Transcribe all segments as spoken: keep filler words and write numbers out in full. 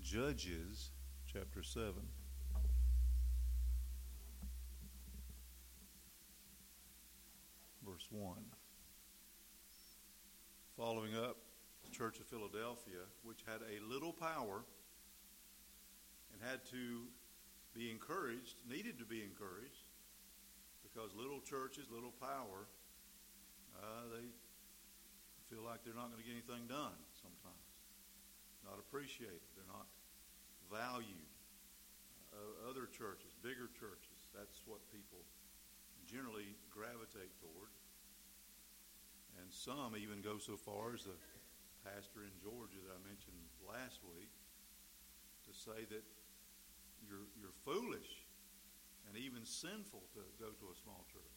Judges chapter seven. Verse one. Following up, the Church of Philadelphia, which had a little power and had to be encouraged, needed to be encouraged, because little churches, little power, uh, they feel like they're not going to get anything done sometimes. Not appreciated. They're not valued. Uh, other churches, bigger churches, that's what people generally gravitate toward. And some even go so far as the pastor in Georgia that I mentioned last week to say that you're you're foolish and even sinful to go to a small church.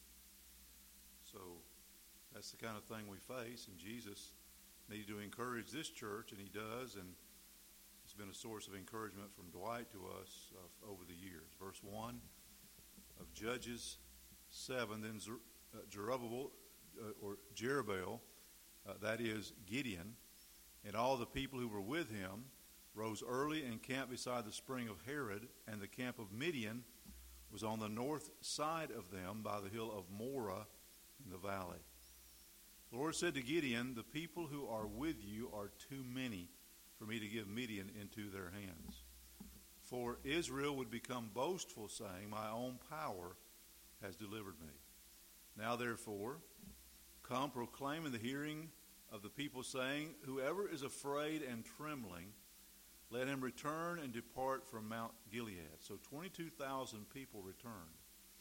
So that's the kind of thing we face, and Jesus needed to encourage this church, and he does, and it's been a source of encouragement from Dwight to us uh, over the years. Verse one of Judges seven, then Zer- uh, Zerubbabel, uh, or Jerubbaal, uh, that is Gideon, and all the people who were with him rose early and camped beside the spring of Harod, and the camp of Midian was on the north side of them by the hill of Morah in the valley. The Lord said to Gideon, "The people who are with you are too many for me to give Midian into their hands. For Israel would become boastful, saying, 'My own power has delivered me.' Now therefore, come, proclaim in the hearing of the people, saying, 'Whoever is afraid and trembling, let him return and depart from Mount Gilead.' So twenty-two thousand people returned,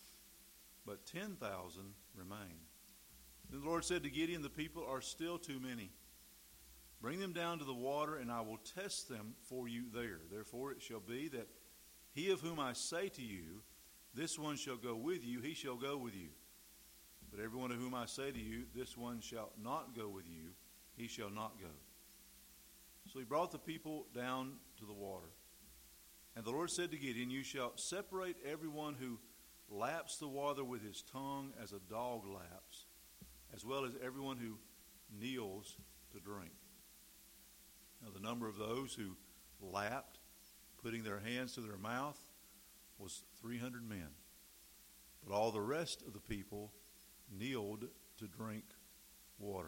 but ten thousand remained. Then the Lord said to Gideon, 'The people are still too many. Bring them down to the water, and I will test them for you there. Therefore it shall be that he of whom I say to you, this one shall go with you, he shall go with you. But everyone of whom I say to you, this one shall not go with you, he shall not go.' So he brought the people down to the water. And the Lord said to Gideon, 'You shall separate everyone who laps the water with his tongue as a dog laps, as well as everyone who kneels to drink.' Now the number of those who lapped, putting their hands to their mouth, was three hundred men. But all the rest of the people kneeled to drink water.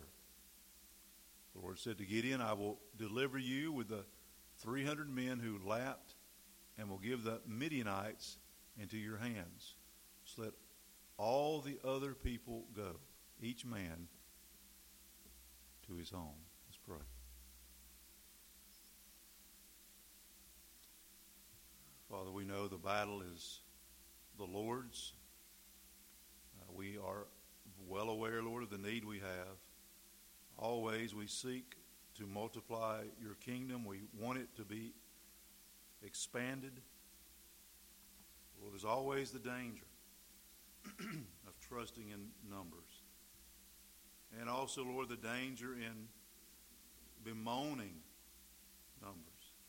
The Lord said to Gideon, 'I will deliver you with the three hundred men who lapped, and will give the Midianites into your hands. So let all the other people go, each man to his home.'" Let's pray. Father, we know the battle is the Lord's. Uh, we are well aware, Lord, of the need we have. Always we seek to multiply your kingdom. We want it to be expanded. Well, there's always the danger of trusting in numbers. And also, Lord, the danger in bemoaning numbers.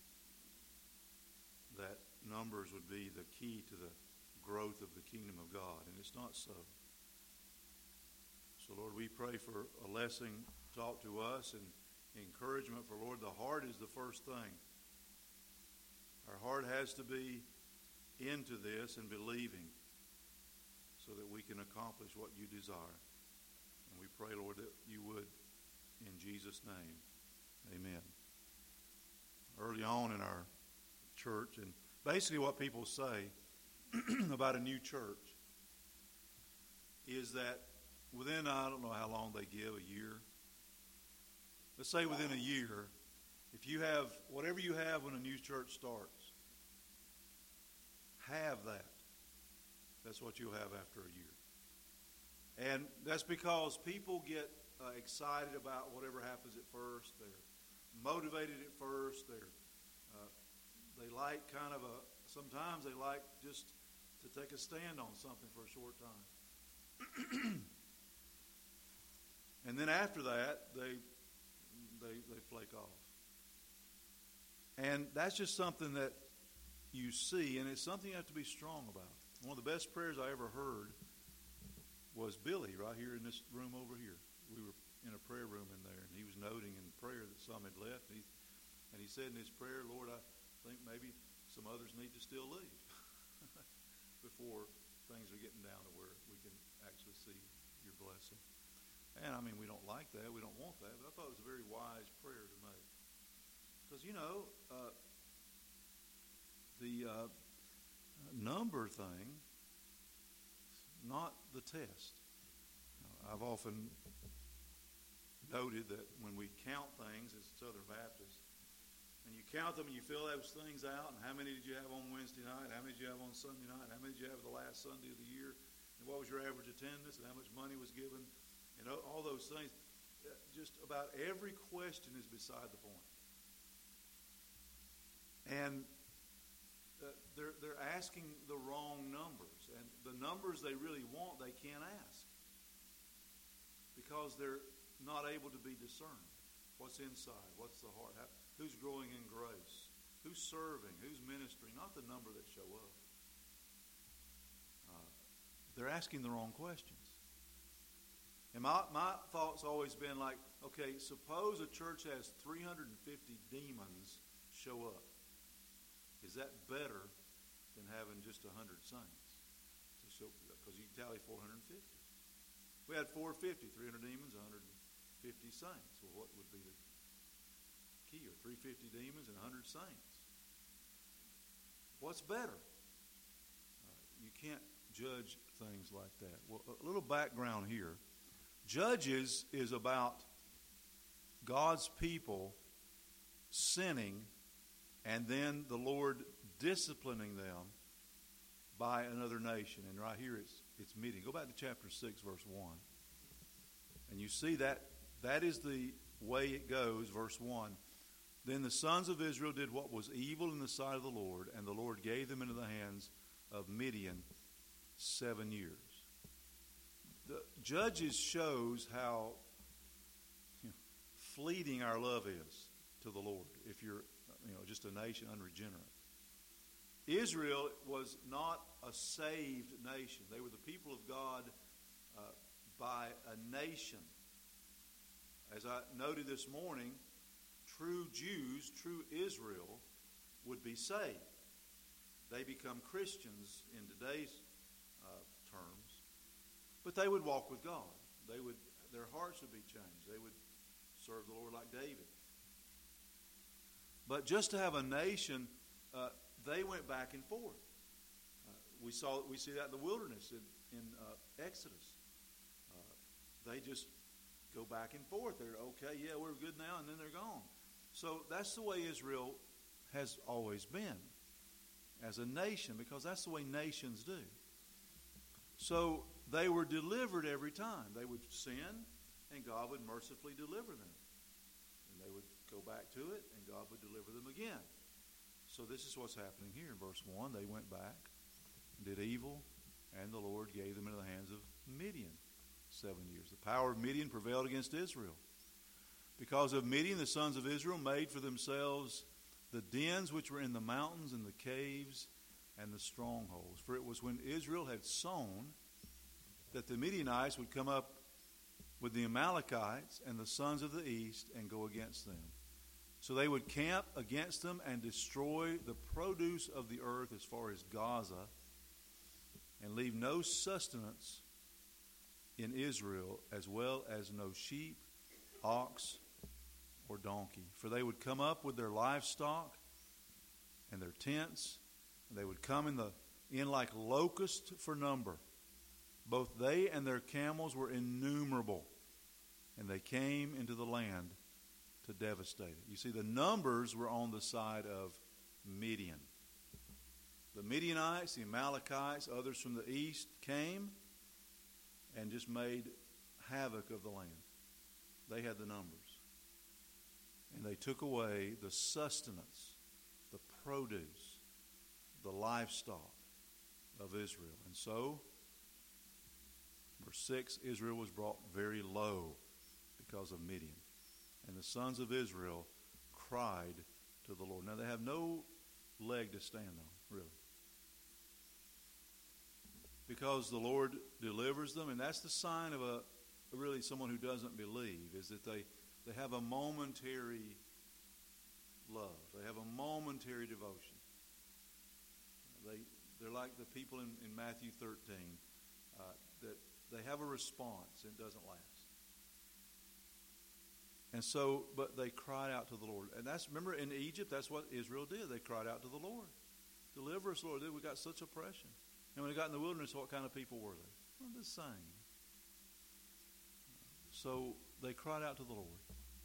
That numbers would be the key to the growth of the kingdom of God, and it's not so. So, Lord, we pray for a lesson taught to us and encouragement for, Lord, the heart is the first thing. Our heart has to be into this and believing so that we can accomplish what you desire. And we pray, Lord, that you would in Jesus' name. Amen. Early on in our church, and basically what people say about a new church is that within, I don't know how long they give, a year. Let's say within a year, if you have whatever you have when a new church starts, have that. That's what you'll have after a year. And that's because people get uh, excited about whatever happens at first. They're motivated at first. They're uh, they like kind of a, sometimes they like just to take a stand on something for a short time. And then after that, they they they flake off. And that's just something that you see, and it's something you have to be strong about. One of the best prayers I ever heard was Billy right here in this room over here. We were in a prayer room in there, and he was noting in prayer that some had left. And he, and he said in his prayer, "Lord, I, think maybe some others need to still leave before things are getting down to where we can actually see your blessing. And, I mean, we don't like that. We don't want that. But I thought it was a very wise prayer to make. Because, you know, uh, the uh, number thing, not the test. I've often noted that when we count things as Southern Baptists, and you count them and you fill those things out, and how many did you have on Wednesday night, how many did you have on Sunday night, how many did you have the last Sunday of the year, and what was your average attendance, and how much money was given, and all those things. Just about every question is beside the point. And uh, they're, they're asking the wrong numbers, and the numbers they really want, they can't ask. Because they're not able to be discerned. What's inside? What's the heart? How, who's growing in grace? Who's serving? Who's ministering? Not the number that show up. Uh, they're asking the wrong questions. And my, my thought's always been like, okay, suppose a church has three hundred fifty demons show up. Is that better than having just one hundred saints? Because you can tally four hundred fifty. We had four hundred fifty, three hundred demons, one hundred fifty saints. Well, what would be the key? Or three hundred fifty demons and one hundred saints? What's better? Uh, you can't judge things like that. Well, a little background here. Judges is about God's people sinning and then the Lord disciplining them by another nation. And right here it's it's Midian. Go back to chapter six, verse one. And you see that that is the way it goes, verse one. Then the sons of Israel did what was evil in the sight of the Lord, and the Lord gave them into the hands of Midian seven years. The Judges shows how you know, fleeting our love is to the Lord if you're you know just a nation unregenerate. Israel was not a saved nation. They were the people of God uh, by a nation. As I noted this morning, true Jews, true Israel, would be saved. They become Christians in today's uh, terms, but they would walk with God. They would, their hearts would be changed. They would serve the Lord like David. But just to have a nation, uh, they went back and forth. Uh, we saw we see that in the wilderness in, in uh, Exodus. Uh, they just go back and forth. They're okay, yeah, we're good now, and then they're gone. So that's the way Israel has always been as a nation, because that's the way nations do. So they were delivered every time. They would sin, and God would mercifully deliver them. And they would go back to it, and God would deliver them again. So this is what's happening here in verse one. They went back, did evil, and the Lord gave them into the hands of Midian seven years. The power of Midian prevailed against Israel. Because of Midian, the sons of Israel made for themselves the dens which were in the mountains and the caves and the strongholds. For it was when Israel had sown that the Midianites would come up with the Amalekites and the sons of the east and go against them. So they would camp against them and destroy the produce of the earth as far as Gaza, and leave no sustenance in Israel, as well as no sheep, ox, or donkey. For they would come up with their livestock and their tents, and they would come in the in like locusts for number. Both they and their camels were innumerable, and they came into the land to devastate it. You see, the numbers were on the side of Midian. The Midianites, the Amalekites, others from the east came and just made havoc of the land. They had the numbers. And they took away the sustenance, the produce, the livestock of Israel. And so, verse six, Israel was brought very low because of Midian. And the sons of Israel cried to the Lord. Now they have no leg to stand on, really. Because the Lord delivers them, and that's the sign of a really someone who doesn't believe, is that they, they have a momentary love. They have a momentary devotion. They, they're like the people in, in Matthew thirteen, uh, that they have a response and it doesn't last. And so, but they cried out to the Lord. And that's, remember in Egypt, that's what Israel did. They cried out to the Lord. Deliver us, Lord. We got such oppression. And when they got in the wilderness, what kind of people were they? Well, the same. So they cried out to the Lord.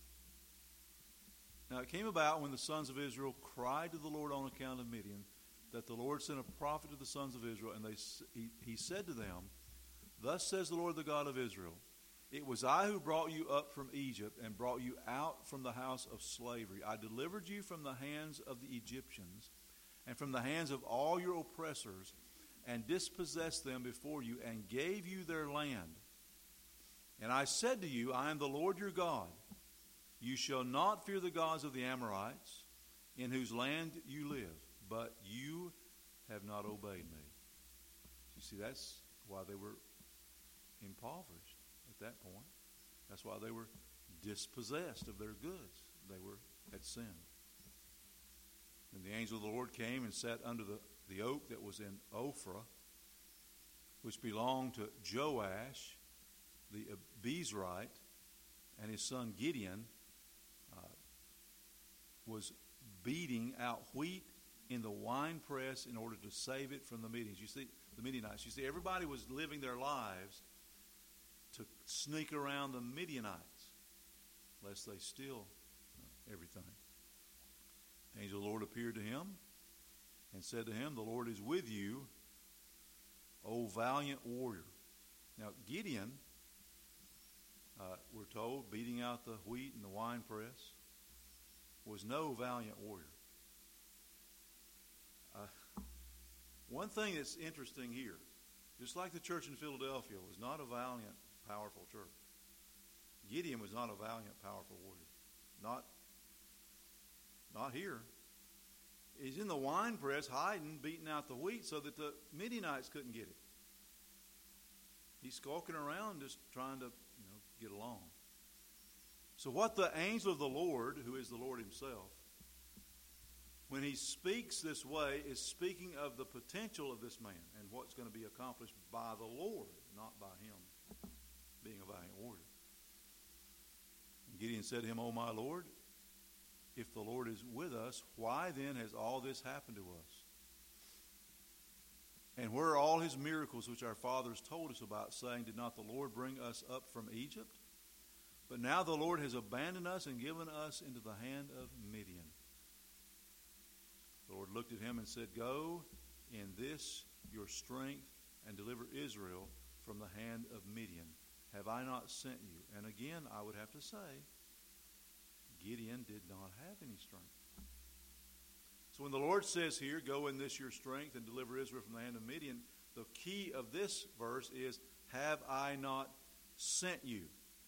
Now it came about when the sons of Israel cried to the Lord on account of Midian, that the Lord sent a prophet to the sons of Israel, and they he, he said to them, Thus says the Lord, the God of Israel, It was I who brought you up from Egypt and brought you out from the house of slavery. I delivered you from the hands of the Egyptians and from the hands of all your oppressors, and dispossessed them before you, and gave you their land. And I said to you, I am the Lord your God. You shall not fear the gods of the Amorites, in whose land you live, but you have not obeyed me. You see, that's why they were impoverished at that point. That's why they were dispossessed of their goods. They were had sinned. And the angel of the Lord came and sat under the, the oak that was in Ophrah, which belonged to Joash, the Abiezrite, and his son Gideon uh, was beating out wheat in the winepress in order to save it from the Midianites. You see, the Midianites. You see, everybody was living their lives to sneak around the Midianites, lest they steal everything. The angel of the Lord appeared to him and said to him, The Lord is with you, O valiant warrior. Now, Gideon, uh, we're told, beating out the wheat in the winepress, was no valiant warrior. Uh, one thing that's interesting here, just like the church in Philadelphia was not a valiant, powerful church, Gideon was not a valiant, powerful warrior. Not, not here. He's in the winepress hiding, beating out the wheat so that the Midianites couldn't get it. He's skulking around just trying to, you know, get along. So what the angel of the Lord, who is the Lord himself, when he speaks this way, is speaking of the potential of this man and what's going to be accomplished by the Lord, not by him being a valiant warrior. And Gideon said to him, O my Lord, if the Lord is with us, why then has all this happened to us? And where are all his miracles which our fathers told us about, saying, Did not the Lord bring us up from Egypt? But now the Lord has abandoned us and given us into the hand of Midian. The Lord looked at him and said, Go in this your strength and deliver Israel from the hand of Midian. Have I not sent you? And again, I would have to say, Gideon did not have any strength. So when the Lord says here, Go in this your strength and deliver Israel from the hand of Midian, the key of this verse is, Have I not sent you?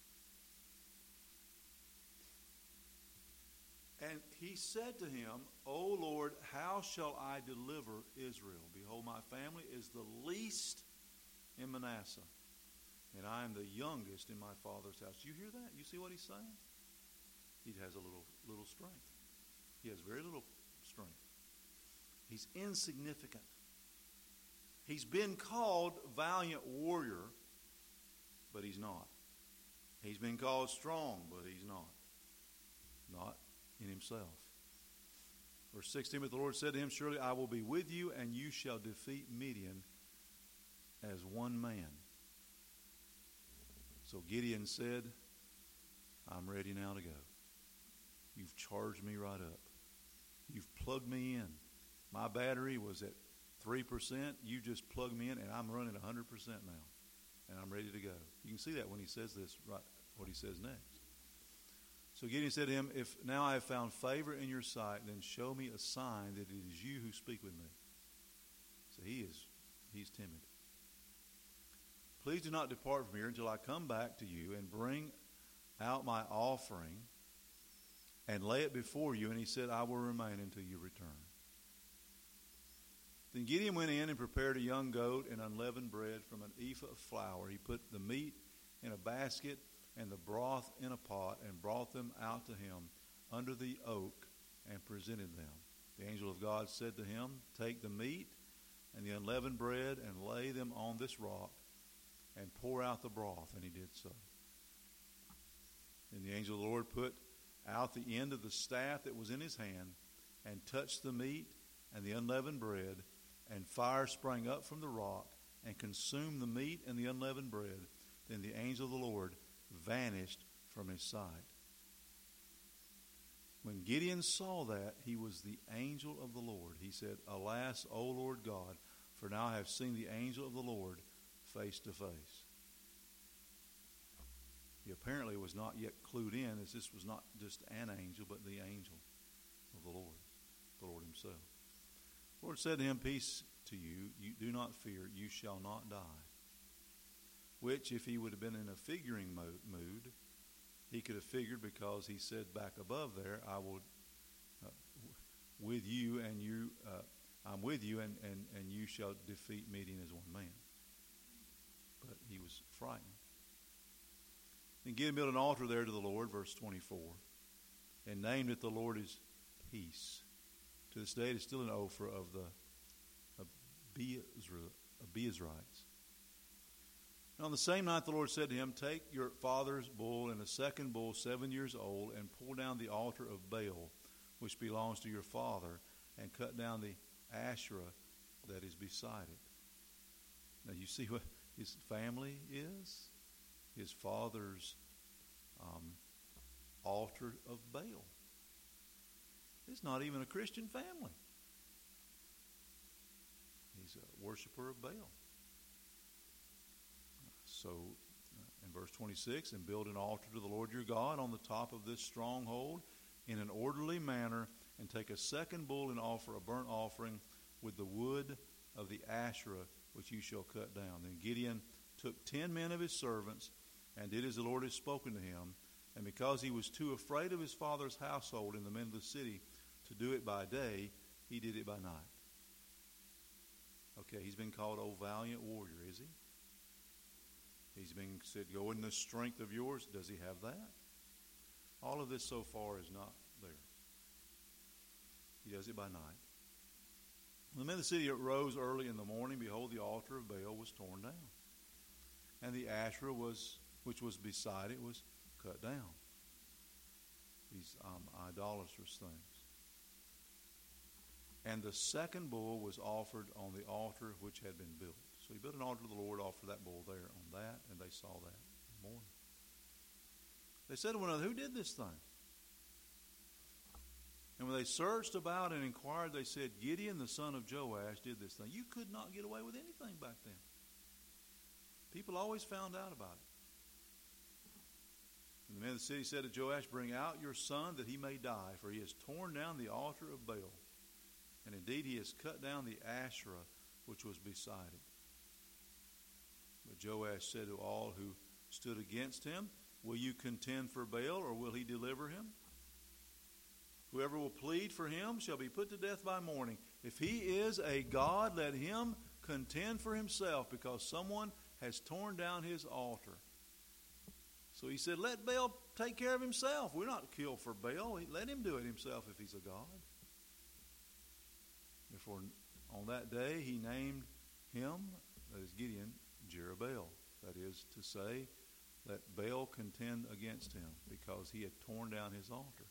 And he said to him, O Lord, how shall I deliver Israel? Behold, my family is the least in Manasseh, and I am the youngest in my father's house. You hear that? You see what he's saying? He has a little little strength. He has very little strength. He's insignificant. He's been called valiant warrior, but he's not. He's been called strong, but he's not. Not in himself. Verse sixteen, but the Lord said to him, Surely I will be with you, and you shall defeat Midian as one man. So Gideon said, I'm ready now to go. You've charged me right up. You've plugged me in. My battery was at three percent. You just plugged me in, and I'm running one hundred percent now. And I'm ready to go. You can see that when he says this, right? What he says next. So Gideon said to him, If now I have found favor in your sight, then show me a sign that it is you who speak with me. So he is, he's timid. Please do not depart from here until I come back to you and bring out my offering and lay it before you. And he said, I will remain until you return. Then Gideon went in and prepared a young goat and unleavened bread from an ephah of flour. He put the meat in a basket and the broth in a pot and brought them out to him under the oak and presented them. The angel of God said to him, take the meat and the unleavened bread and lay them on this rock and pour out the broth. And he did so. And the angel of the Lord put out the end of the staff that was in his hand and touched the meat and the unleavened bread, and fire sprang up from the rock and consumed the meat and the unleavened bread. Then the angel of the Lord vanished from his sight. When Gideon saw that, he was the angel of the Lord. He said, alas, O Lord God, for now I have seen the angel of the Lord face to face. He apparently was not yet clued in, as this was not just an angel, but the angel of the Lord, the Lord himself. The Lord said to him, peace to you, you do not fear, you shall not die. Which, if he would have been in a figuring mood, he could have figured, because he said back above there, I will, uh, with you and you, uh, I'm with you and, and, and you shall defeat Midian as one man. But he was frightened. Then Gideon built an altar there to the Lord, verse twenty-four, and named it the Lord is Peace. To this day it is still an Ophrah of the Abiezrites. And on the same night the Lord said to him, take your father's bull and a second bull seven years old, and pull down the altar of Baal, which belongs to your father, and cut down the Asherah that is beside it. Now you see what his family is? His father's um, altar of Baal. It's not even a Christian family. He's a worshiper of Baal. So, uh, in verse twenty-six, and build an altar to the Lord your God on the top of this stronghold in an orderly manner, and take a second bull and offer a burnt offering with the wood of the Asherah which you shall cut down. Then Gideon took ten men of his servants and did as the Lord had spoken to him. And because he was too afraid of his father's household and the men of the city to do it by day, he did it by night. Okay, he's been called, O valiant warrior, is he? He's been said, go in the strength of yours. Does he have that? All of this so far is not there. He does it by night. When the men of the city rose early in the morning, behold, the altar of Baal was torn down, and the Asherah was, which was beside it, was cut down. These um, idolatrous things. And the second bull was offered on the altar which had been built. So he built an altar to the Lord, offered that bull there on that, and they saw that in the morning. They said to one another, who did this thing? And when they searched about and inquired, they said, Gideon, the son of Joash, did this thing. You could not get away with anything back then. People always found out about it. And the men of the city said to Joash, bring out your son that he may die, for he has torn down the altar of Baal. And indeed he has cut down the Asherah which was beside it. But Joash said to all who stood against him, will you contend for Baal, or will he deliver him? Whoever will plead for him shall be put to death by morning. If he is a god, let him contend for himself, because someone has torn down his altar. So he said, let Baal take care of himself. We're not killed for Baal. Let him do it himself if he's a god. Therefore, on that day he named him, that is Gideon, Jerubbaal. That is to say, let Baal contend against him, because he had torn down his altar.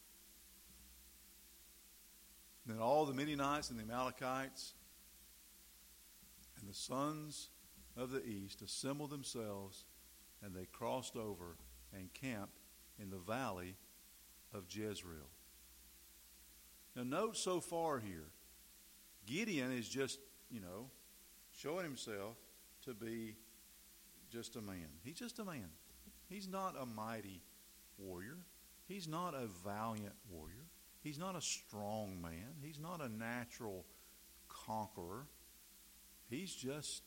Then all the Midianites and the Amalekites and the sons of the east assembled themselves, and they crossed over and camped in the valley of Jezreel. Now note so far here, Gideon is just, you know, showing himself to be just a man. He's just a man. He's not a mighty warrior. He's not a valiant warrior. He's not a strong man. He's not a natural conqueror. He's just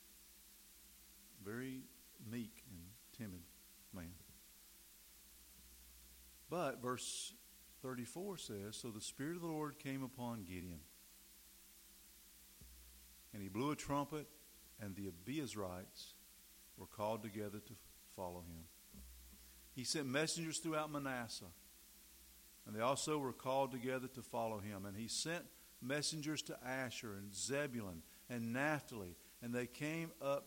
a very meek and timid man. But verse thirty-four says, so the Spirit of the Lord came upon Gideon, and he blew a trumpet, and the Abiezrites were called together to follow him. He sent messengers throughout Manasseh, And they also were called together to follow him. And he sent messengers to Asher and Zebulun and Naphtali, and they came up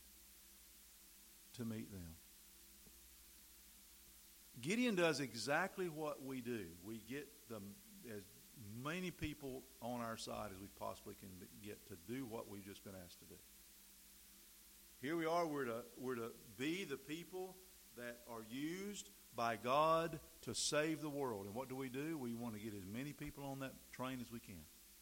to meet them. Gideon does exactly what we do. We get the, as many people on our side as we possibly can get to do what we've just been asked to do. Here we are, we're to, we're to be the people that are used by God to save the world. And what do we do? We want to get as many people on that train as we can.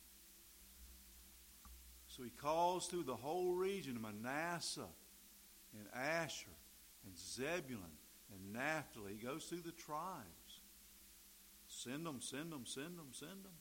So he calls through the whole region, Manasseh and Asher and Zebulun and Naphtali. He goes through the tribes. Send them, send them, send them, send them.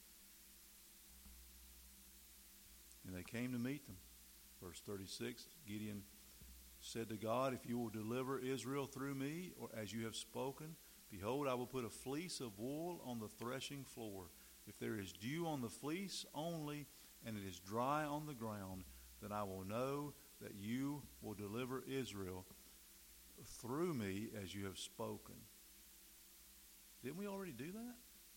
And they came to meet them. Verse thirty-six, Gideon said to God, if you will deliver Israel through me, or as you have spoken, behold, I will put a fleece of wool on the threshing floor. If there is dew on the fleece only, and it is dry on the ground, then I will know that you will deliver Israel through me as you have spoken. Didn't we already do that?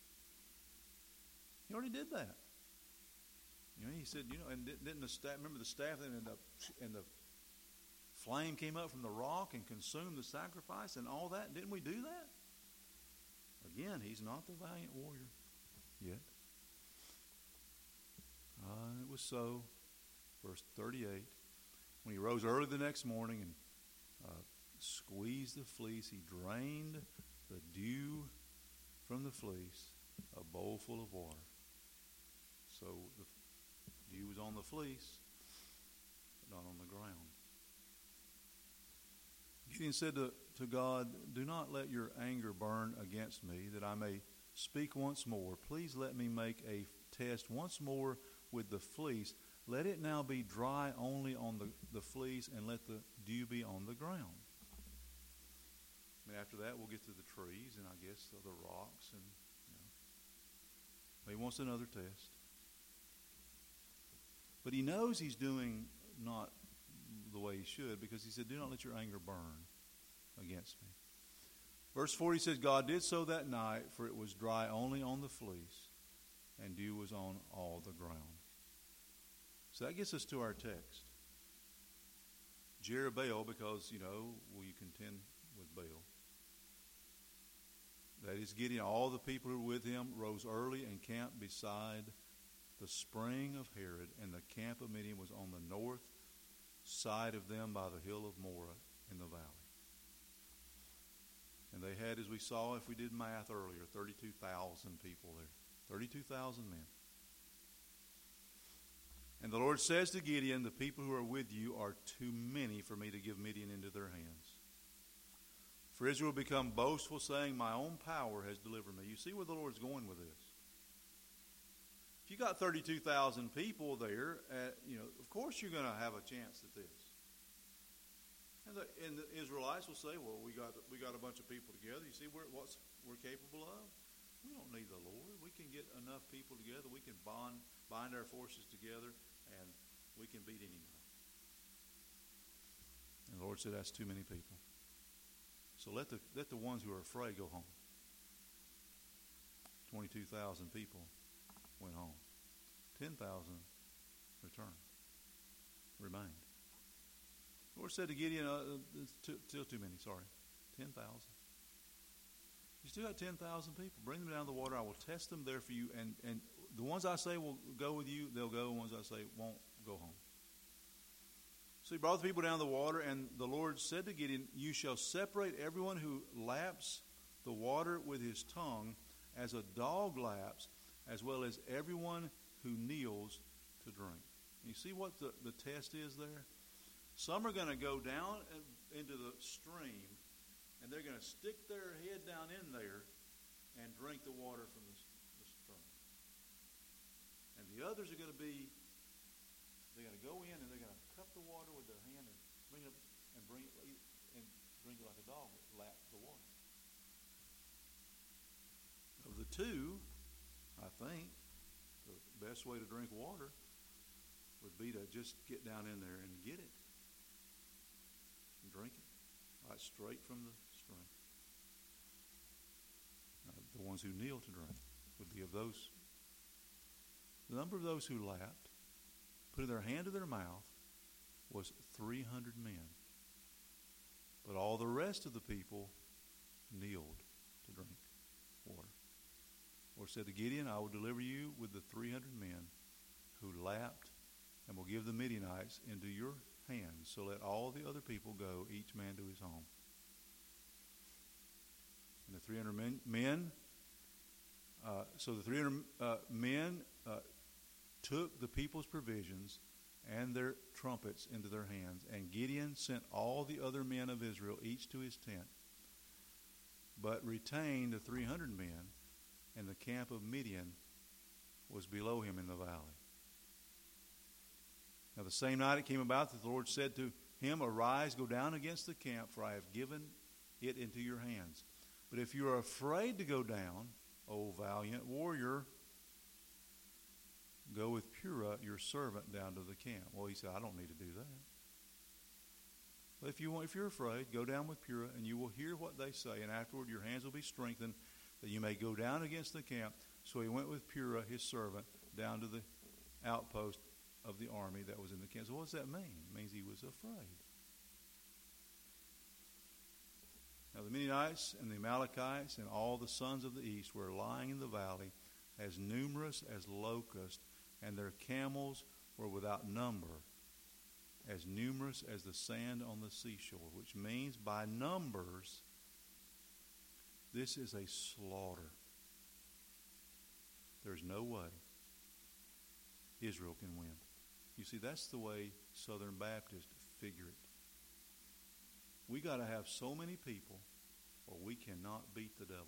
He already did that. You know, he said, you know, and didn't the staff, remember the staff, and the, and the flame came up from the rock and consumed the sacrifice and all that? Didn't we do that? Again, he's not the valiant warrior yet. Uh, it was so. Verse thirty-eight. When he rose early the next morning and uh, squeezed the fleece, he drained the dew from the fleece, a bowl full of water. So the dew was on the fleece, but not on the ground. Gideon said to, to God, do not let your anger burn against me, that I may speak once more. Please let me make a test once more with the fleece. Let it now be dry only on the, the fleece, and let the dew be on the ground. And after that, we'll get to the trees and I guess the rocks. And you know. He wants another test. But he knows he's doing not the way he should, because he said, do not let your anger burn against me. Verse forty says, God did so that night, for it was dry only on the fleece, and dew was on all the ground. So that gets us to our text. Jerubbaal, because, you know, we contend with Baal. That is Gideon. All the people who were with him rose early and camped beside the spring of Harod, and the camp of Midian was on the north side of them by the hill of Moreh in the valley. And they had, as we saw, if we did math earlier, thirty-two thousand people there. thirty-two thousand men. And the Lord says to Gideon, the people who are with you are too many for me to give Midian into their hands. For Israel will become boastful, saying, my own power has delivered me. You see where the Lord's going with this. If you got thirty-two thousand people there, at, you know, of course you're going to have a chance at this. And the, and the Israelites will say, well, we got we got a bunch of people together. You see what we're capable of? We don't need the Lord. We can get enough people together. We can bond, bind our forces together, and we can beat anybody. And the Lord said, that's too many people. So let the let the ones who are afraid go home. twenty-two thousand people went home. ten thousand returned, remained. The Lord said to Gideon, uh, too, still too many, sorry, ten thousand. You still got ten thousand people. Bring them down to the water. I will test them there for you. And, and the ones I say will go with you, they'll go. The ones I say won't, go home. So he brought the people down to the water, and the Lord said to Gideon, you shall separate everyone who laps the water with his tongue as a dog laps, as well as everyone who kneels to drink. You see what the, the test is there? Some are going to go down into the stream, and they're going to stick their head down in there and drink the water from the, the stream. And the others are going to be, they're going to go in and they're going to cup the water with their hand and bring it up and bring it and drink it like a dog laps the water. Of the two, I think the best way to drink water would be to just get down in there and get it and drink it right straight from the stream. Now, the ones who kneel to drink, would be of those. The number of those who lapped, putting their hand to their mouth, was three hundred men. But all the rest of the people kneeled to drink water. Or said to Gideon, I will deliver you with the three hundred men who lapped, and will give the Midianites into your hands. So let all the other people go, each man to his home. And the three hundred men, men uh, so the three hundred uh, men uh, took the people's provisions and their trumpets into their hands. And Gideon sent all the other men of Israel, each to his tent, but retained the three hundred men, and the camp of Midian was below him in the valley. Now the same night it came about that the Lord said to him, Arise, go down against the camp, for I have given it into your hands. But if you are afraid to go down, O valiant warrior, go with Purah, your servant, down to the camp. Well, he said, I don't need to do that. But if you want, if you're afraid, go down with Purah, and you will hear what they say, and afterward your hands will be strengthened, that you may go down against the camp. So he went with Purah, his servant, down to the outpost of the army that was in the camp. So what does that mean? It means he was afraid. Now the Midianites and the Amalekites and all the sons of the east were lying in the valley, as numerous as locusts, and their camels were without number, as numerous as the sand on the seashore, which means by numbers, this is a slaughter. There's no way Israel can win. You see, that's the way Southern Baptists figure it. We got to have so many people, or we cannot beat the devil.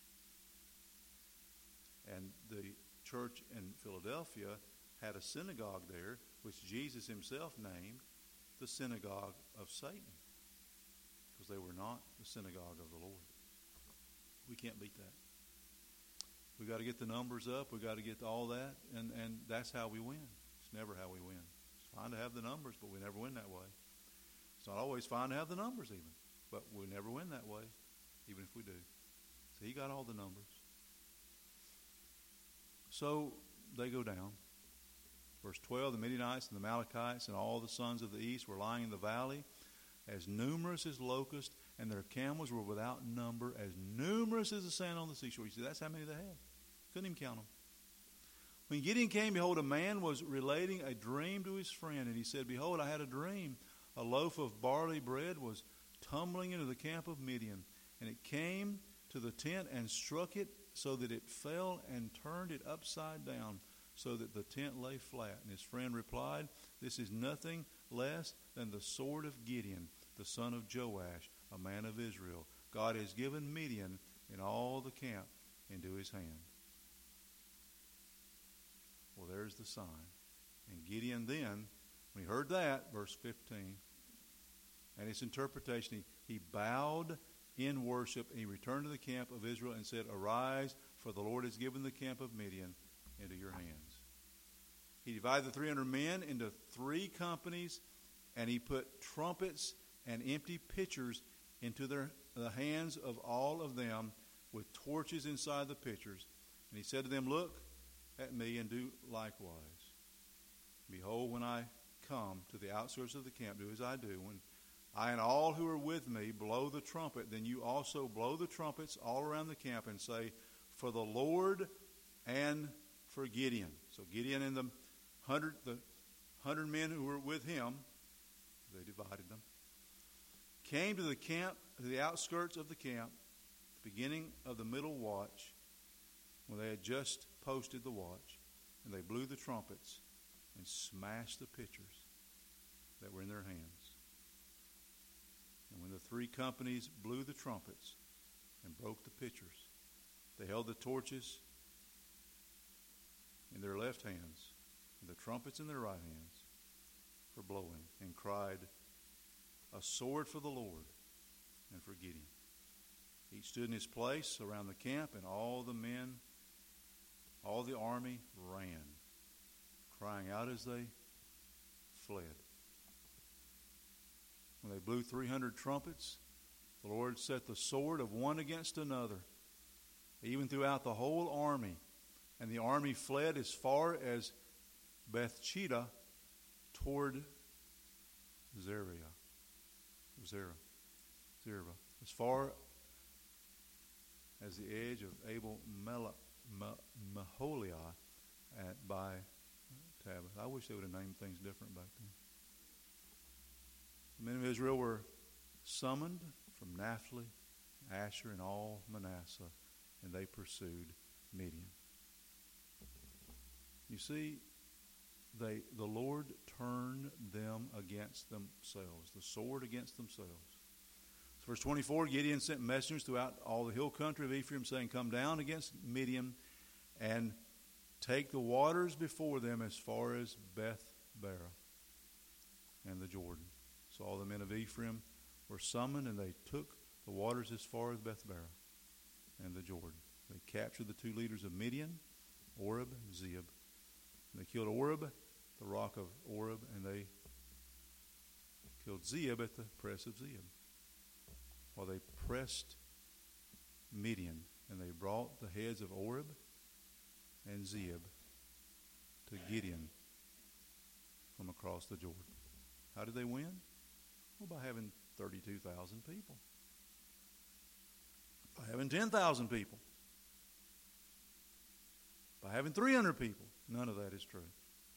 And the church in Philadelphia had a synagogue there, which Jesus himself named the synagogue of Satan, because they were not the synagogue of the Lord. We can't beat that. We got to get the numbers up. We got to get all that, and, and that's how we win. It's never how we win. It's fine to have the numbers, but we never win that way. It's not always fine to have the numbers even, but we never win that way, even if we do. So he got all the numbers. So they go down. Verse twelve, the Midianites and the Amalekites and all the sons of the east were lying in the valley, as numerous as locusts, and their camels were without number, as numerous as the sand on the seashore. You see, that's how many they had. Couldn't even count them. When Gideon came, behold, a man was relating a dream to his friend, and he said, Behold, I had a dream. A loaf of barley bread was tumbling into the camp of Midian, and it came to the tent and struck it so that it fell and turned it upside down, so that the tent lay flat. And his friend replied, This is nothing less than the sword of Gideon, the son of Joash, a man of Israel. God has given Midian and all the camp into his hand. Well, there's the sign. And Gideon then, when he heard that, verse fifteen, and its interpretation, he, he bowed in worship, and he returned to the camp of Israel and said, Arise, for the Lord has given the camp of Midian into your hands. He divided the three hundred men into three companies, and he put trumpets and empty pitchers into their, the hands of all of them, with torches inside the pitchers. And he said to them, Look at me and do likewise. Behold, when I come to the outskirts of the camp, do as I do. When I and all who are with me blow the trumpet, then you also blow the trumpets all around the camp and say, For the Lord and for Gideon. So Gideon and the hundred, the hundred men who were with him, they divided them, came to the camp, to the outskirts of the camp, beginning of the middle watch, when they had just posted the watch, and they blew the trumpets and smashed the pitchers that were in their hands. And when the three companies blew the trumpets and broke the pitchers, they held the torches in their left hands and the trumpets in their right hands for blowing, and cried, A sword for the Lord and for Gideon. Each stood in his place around the camp, and all the men, all the army ran, crying out as they fled. When they blew three hundred trumpets, the Lord set the sword of one against another, even throughout the whole army. And the army fled as far as Bethchida toward Zeria. Zerah. Zerah. As far as the edge of Abel Meholah at by Tabbath. I wish they would have named things different back then. The men of Israel were summoned from Naphtali, Asher, and all Manasseh, and they pursued Midian. You see, they the Lord turned them against themselves, the sword against themselves. So verse twenty-four, Gideon sent messengers throughout all the hill country of Ephraim, saying, "Come down against Midian and take the waters before them as far as Beth-barah and the Jordan." So all the men of Ephraim were summoned, and they took the waters as far as Beth-barah and the Jordan. They captured the two leaders of Midian, Oreb and Zeeb. They killed Oreb, the rock of Oreb, and they killed Zeeb at the press of Zeeb. While they pressed Midian, and they brought the heads of Oreb and Zeeb to Gideon from across the Jordan. How did they win? Well, by having thirty-two thousand people. By having ten thousand people. By having three hundred people. None of that is true.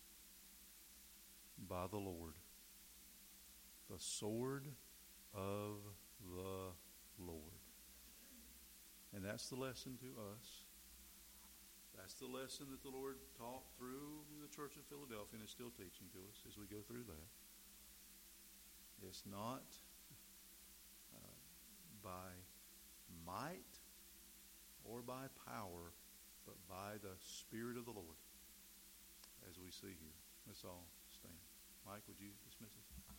By the Lord. The sword of the Lord. And that's the lesson to us. That's the lesson that the Lord taught through the Church of Philadelphia and is still teaching to us as we go through that. It's not uh, by might or by power, but by the Spirit of the Lord, as we see here. Let's all stand. Mike, would you dismiss us?